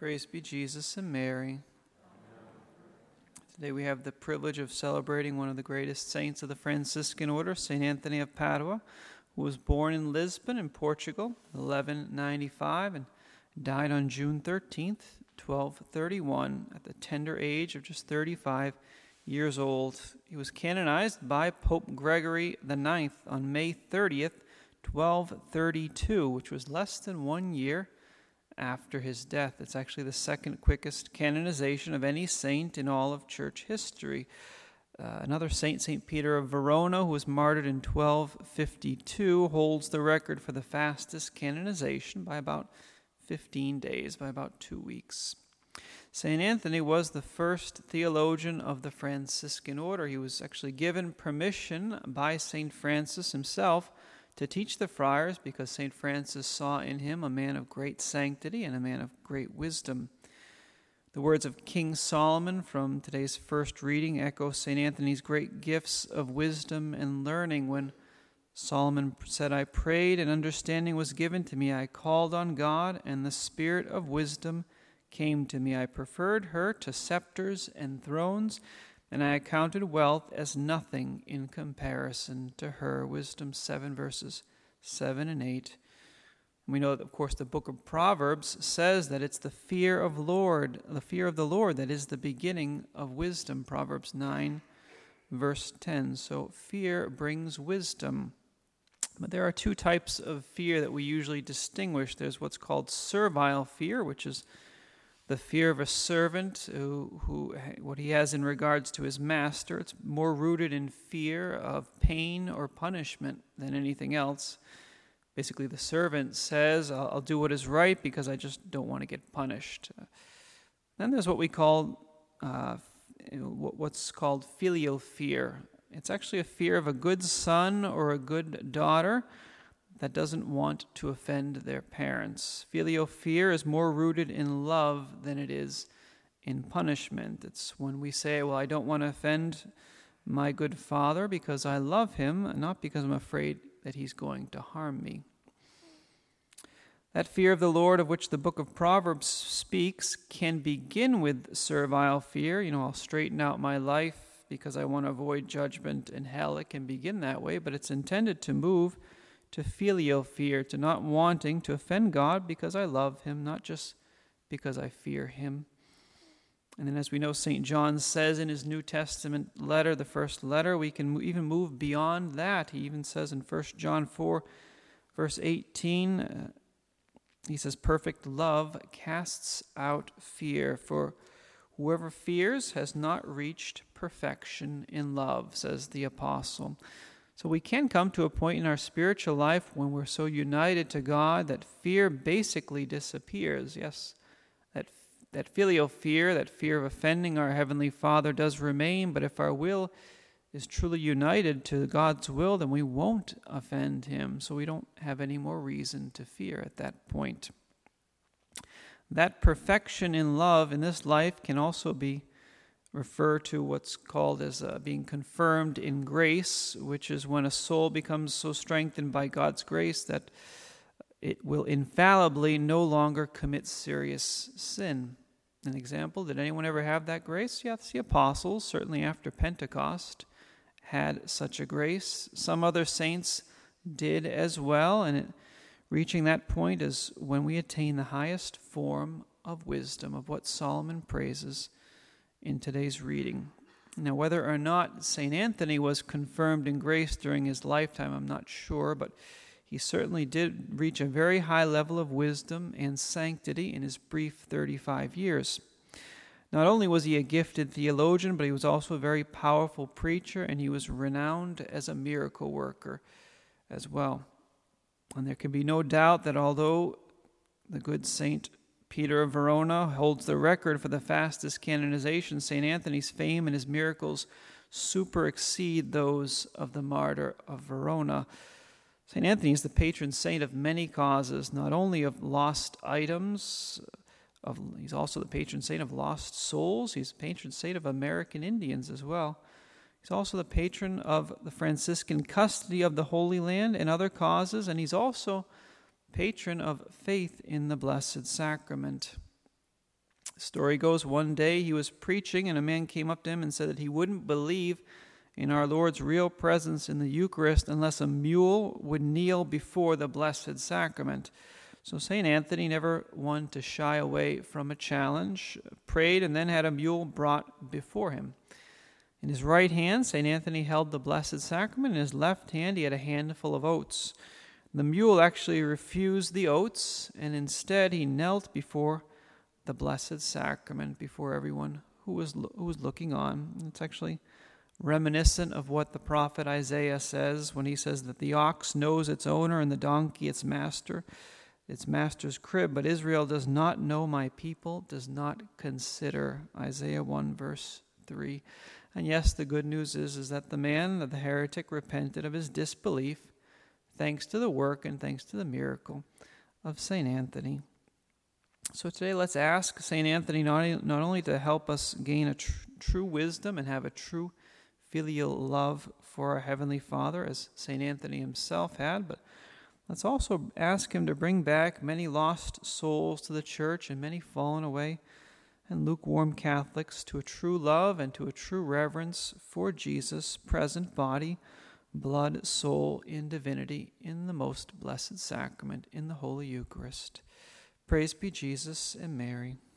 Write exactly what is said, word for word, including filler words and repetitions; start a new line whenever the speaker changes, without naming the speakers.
Praise be Jesus and Mary. Today we have the privilege of celebrating one of the greatest saints of the Franciscan order, Saint Anthony of Padua, who was born in Lisbon in Portugal, eleven ninety-five, and died on June thirteenth, twelve thirty-one, at the tender age of just thirty-five years old. He was canonized by Pope Gregory the Ninth on May thirtieth, twelve thirty-two, which was less than one year after his death. It's actually the second quickest canonization of any saint in all of church history. Uh, another saint, Saint Peter of Verona, who was martyred in twelve fifty-two, holds the record for the fastest canonization by about fifteen days, by about two weeks. Saint Anthony was the first theologian of the Franciscan order. He was actually given permission by Saint Francis himself to teach the friars because Saint Francis saw in him a man of great sanctity and a man of great wisdom. The words of King Solomon from today's first reading echo Saint Anthony's great gifts of wisdom and learning when Solomon said, "I prayed and understanding was given to me. I called on God and the spirit of wisdom came to me. I preferred her to scepters and thrones, and I accounted wealth as nothing in comparison to her." Wisdom seven, verses seven and eight. We know that, of course, the book of Proverbs says that it's the fear of Lord, the fear of the Lord that is the beginning of wisdom. Proverbs nine, verse ten. So fear brings wisdom. But there are two types of fear that we usually distinguish. There's what's called servile fear, which is the fear of a servant, who, who what he has in regards to his master. It's more rooted in fear of pain or punishment than anything else. Basically, the servant says, I'll, I'll do what is right because I just don't want to get punished. Then there's what we call, uh, what's called filial fear. It's actually a fear of a good son or a good daughter that doesn't want to offend their parents. Filial fear is more rooted in love than it is in punishment. It's when we say, well, I don't want to offend my good father because I love him, not because I'm afraid that he's going to harm me. That fear of the Lord of which the book of Proverbs speaks can begin with servile fear. You know, I'll straighten out my life because I want to avoid judgment in hell. It can begin that way, but it's intended to move to filial fear, to not wanting to offend God because I love him, not just because I fear him. And then as we know, Saint John says in his New Testament letter, the first letter, we can even move beyond that. He even says in First John four, verse eighteen, uh, he says, perfect love casts out fear, for whoever fears has not reached perfection in love, says the apostle. So we can come to a point in our spiritual life when we're so united to God that fear basically disappears. Yes, that that filial fear, that fear of offending our Heavenly Father does remain, but if our will is truly united to God's will, then we won't offend him, so we don't have any more reason to fear at that point. That perfection in love in this life can also be refer to what's called as uh, being confirmed in grace, which is when a soul becomes so strengthened by God's grace that it will infallibly no longer commit serious sin. An example, did anyone ever have that grace? Yes, the apostles, certainly after Pentecost, had such a grace. Some other saints did as well, and it, reaching that point is when we attain the highest form of wisdom, of what Solomon praises in today's reading. Now, whether or not Saint Anthony was confirmed in grace during his lifetime, I'm not sure, but he certainly did reach a very high level of wisdom and sanctity in his brief thirty-five years. Not only was he a gifted theologian, but he was also a very powerful preacher, and he was renowned as a miracle worker as well. And there can be no doubt that although the good Saint Peter of Verona holds the record for the fastest canonization, Saint Anthony's fame and his miracles super exceed those of the martyr of Verona. Saint Anthony is the patron saint of many causes, not only of lost items, of, he's also the patron saint of lost souls. He's the patron saint of American Indians as well. He's also the patron of the Franciscan custody of the Holy Land and other causes, and he's also patron of faith in the Blessed Sacrament. The story goes, one day he was preaching and a man came up to him and said that he wouldn't believe in our Lord's real presence in the Eucharist unless a mule would kneel before the Blessed Sacrament. So Saint Anthony, never one to shy away from a challenge, prayed and then had a mule brought before him. In his right hand, Saint Anthony held the Blessed Sacrament. In his left hand, he had a handful of oats. The mule actually refused the oats, and instead he knelt before the Blessed Sacrament, before everyone who was who was looking on. It's actually reminiscent of what the prophet Isaiah says when he says that the ox knows its owner and the donkey its master, its master's crib, but Israel does not know, my people does not consider. Isaiah one verse three. And yes, the good news is, is that the man, the heretic, repented of his disbelief thanks to the work and thanks to the miracle of Saint Anthony. So today let's ask Saint Anthony not, not only to help us gain a tr- true wisdom and have a true filial love for our Heavenly Father, as Saint Anthony himself had, but let's also ask him to bring back many lost souls to the church and many fallen away and lukewarm Catholics to a true love and to a true reverence for Jesus' present body, blood, soul, in divinity, in the most blessed sacrament, in the Holy Eucharist. Praise be Jesus and Mary.